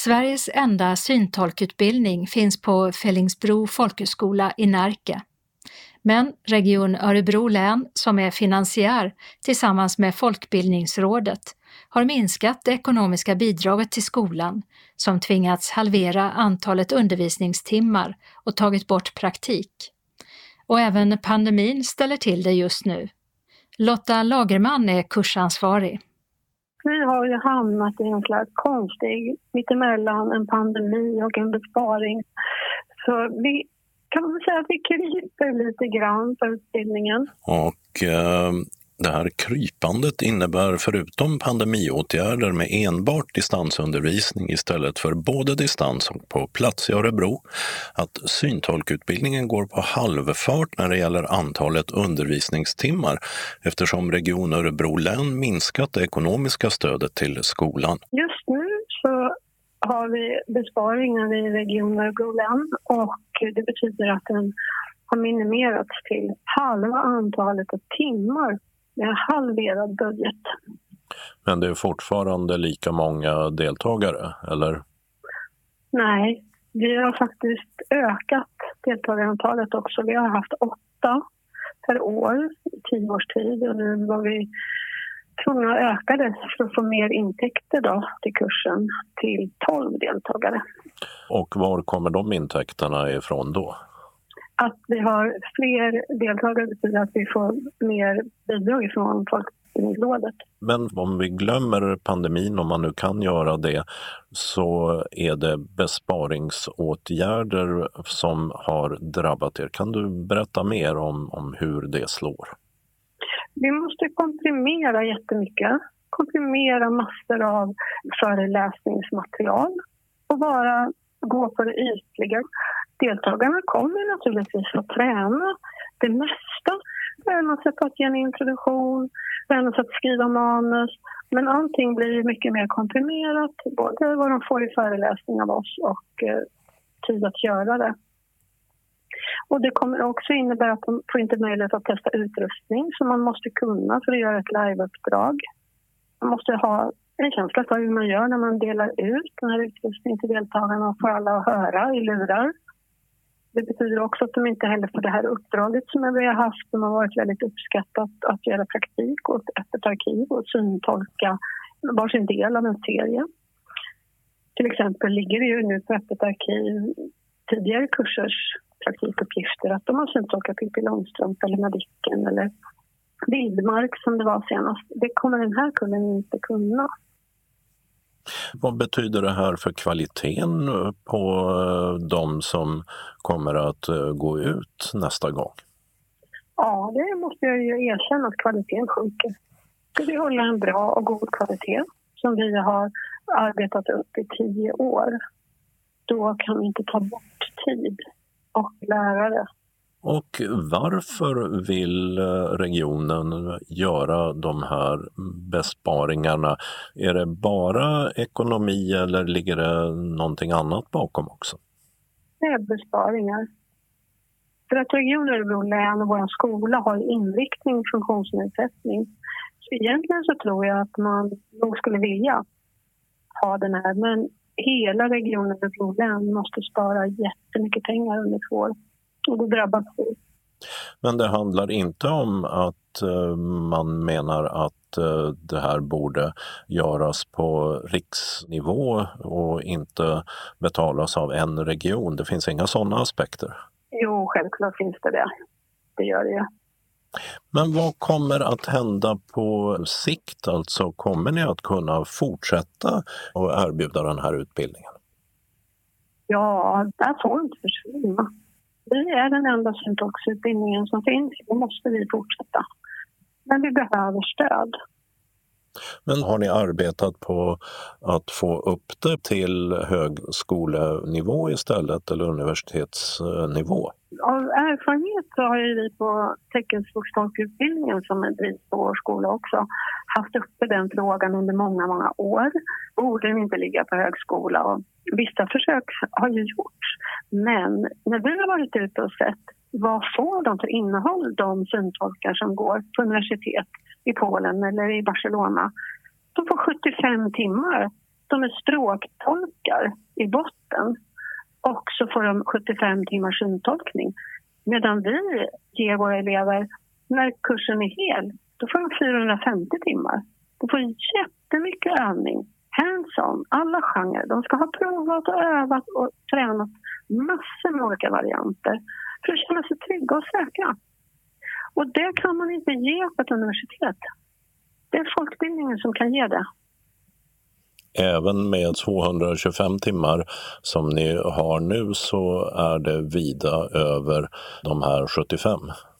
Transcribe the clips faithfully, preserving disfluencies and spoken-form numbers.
Sveriges enda syntolkutbildning finns på Fellingsbro folkhögskola i Närke. Men Region Örebro län, som är finansiär tillsammans med Folkbildningsrådet, har minskat det ekonomiska bidraget till skolan, som tvingats halvera antalet undervisningstimmar och tagit bort praktik. Och även pandemin ställer till det just nu. Lotta Lagerman är kursansvarig. Vi har ju hamnat i en slags konstig mittemellan en pandemi och en besparing. Så vi kan man säga att vi kryper lite grann för utbildningen. Och eh, det här krypandet innebär förutom pandemiåtgärder med enbart distansundervisning istället för både distans och på plats i Örebro, att syntolkutbildningen går på halvfart när det gäller antalet undervisningstimmar eftersom Region Örebro län minskat det ekonomiska stödet till skolan. Just nu så har vi besparingar i Region Örebro län och det betyder att den har minimerats till halva antalet timmar med en halverad budget. Men det är fortfarande lika många deltagare, eller? Nej, vi har faktiskt ökat deltagarantalet också. Vi har haft åtta per år i tio års tid och nu var vi tvungna att öka det för att få mer intäkter då till kursen till tolv deltagare. Och var kommer de intäkterna ifrån då? Att vi har fler deltagare betyder att vi får mer bidrag från Folkbildningsrådet. Men om vi glömmer pandemin, om man nu kan göra det, så är det besparingsåtgärder som har drabbat er. Kan du berätta mer om, om hur det slår? Vi måste komprimera jättemycket. Komprimera massor av föreläsningsmaterial och bara gå på det ytliga. Deltagarna kommer naturligtvis att träna det mesta. Träna sig på att ge en introduktion, träna sig att skriva manus. Men allting blir mycket mer komprimerat. Både vad de får i föreläsning av oss och eh, tid att göra det. Och det kommer också innebära att de får inte möjlighet att testa utrustning som man måste kunna för att göra ett liveuppdrag. Man måste ha en känsla för hur man gör när man delar ut den här utrustningen till deltagarna och får alla att höra i lurar. Det betyder också att de inte heller får det här uppdraget som vi har haft, som har varit väldigt uppskattat, att göra praktik och ett öppet arkiv och syntolka varsin del av en serie. Till exempel ligger det ju nu på öppet arkiv tidigare kursers praktikuppgifter att de har syntolkat Pippi Långstrump eller Madicken eller Vildmark som det var senast. Det kommer den här kullen inte kunna. Vad betyder det här för kvaliteten på de som kommer att gå ut nästa gång? Ja, det måste jag ju erkänna att kvaliteten sjunker. Ska vi hålla en bra och god kvalitet som vi har arbetat upp i tio år, då kan vi inte ta bort tid och lärare. Och varför vill regionen göra de här besparingarna? Är det bara ekonomi eller ligger det någonting annat bakom också? Det är besparingar. För att Region Örebro län och vår skola har inriktning funktionsnedsättning. Så egentligen så tror jag att man nog skulle vilja ha den här. Men hela Region Örebro län måste spara jättemycket pengar under två år. Och det drabbas vi. Men det handlar inte om att uh, man menar att uh, det här borde göras på riksnivå och inte betalas av en region. Det finns inga sådana aspekter. Jo, självklart finns det det. Det gör det. Men vad kommer att hända på sikt? Alltså kommer ni att kunna fortsätta och erbjuda den här utbildningen? Ja, det får inte försvinna. Vi är den enda syntolksutbildningen som finns. Då måste vi fortsätta. Men vi behöver stöd. Men har ni arbetat på att få upp det till högskolenivå istället eller universitetsnivå? Av erfarenhet så har ju vi på teckenspråkstolkutbildningen som drivs på vår skola också haft uppe den frågan under många, många år. Borde den inte ligga på högskola? Och vissa försök har ju gjorts. Men när vi har varit ute och sett vad får de för innehåll, de syntolkar som går på universitet i Polen eller i Barcelona, de får sjuttiofem timmar De är språktolkar i botten och så får de sjuttiofem timmars syntolkning. Medan vi ger våra elever, när kursen är hel, då får de fyrahundrafemtio timmar. De får jättemycket övning, hands-on, alla genrer. De ska ha provat och övat och tränat massor med olika varianter för att känna sig trygga och säkra. Och det kan man inte ge på ett universitet. Det är folkbildningen som kan ge det. Även med tvåhundratjugofem timmar som ni har nu så är det vida över de här sjuttiofem.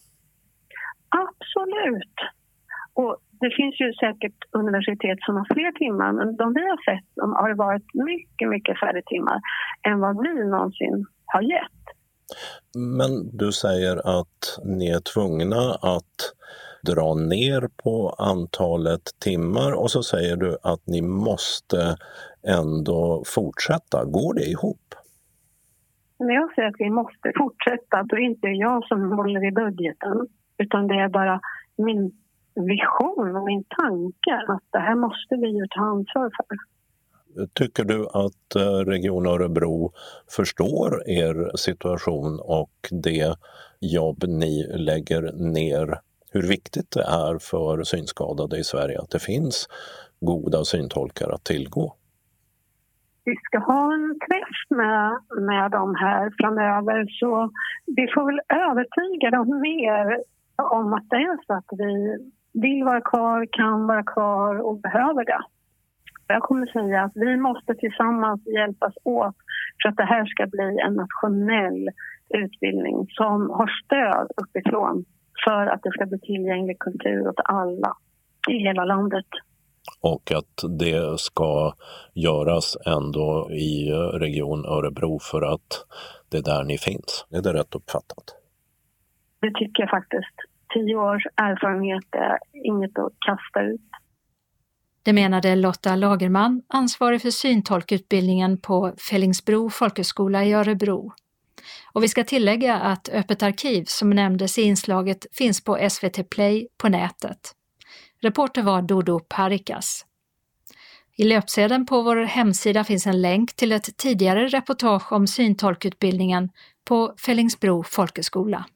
Absolut. Och det finns ju säkert universitet som har fler timmar, men de vi har sett de har varit mycket, mycket färre timmar än vad vi någonsin har gett. Men du säger att ni är tvungna att dra ner på antalet timmar och så säger du att ni måste ändå fortsätta. Går det ihop? När jag säger att vi måste fortsätta, då är det inte jag som håller i budgeten, utan det är bara min vision och min tanke att det här måste vi ju ta ansvar för. Tycker du att Region Örebro förstår er situation och det jobb ni lägger ner? Hur viktigt det är för synskadade i Sverige att det finns goda syntolkar att tillgå? Vi ska ha en träff med, med dem här framöver, så vi får väl övertyga dem mer om att det är så att vi vill vara kvar, kan vara kvar och behöver det. Jag kommer säga att vi måste tillsammans hjälpas åt för att det här ska bli en nationell utbildning som har stöd uppifrån för att det ska bli tillgänglig kultur åt alla i hela landet. Och att det ska göras ändå i Region Örebro för att det är där ni finns. Är det rätt uppfattat? Det tycker jag faktiskt. Tio års erfarenhet är inget att kasta ut. Det menade Lotta Lagerman, ansvarig för syntolkutbildningen på Fellingsbro folkhögskola i Örebro. Och vi ska tillägga att Öppet arkiv som nämndes i inslaget finns på S V T Play på nätet. Reporter var Dodo Parikas. I löpsedeln på vår hemsida finns en länk till ett tidigare reportage om syntolkutbildningen på Fellingsbro folkhögskola.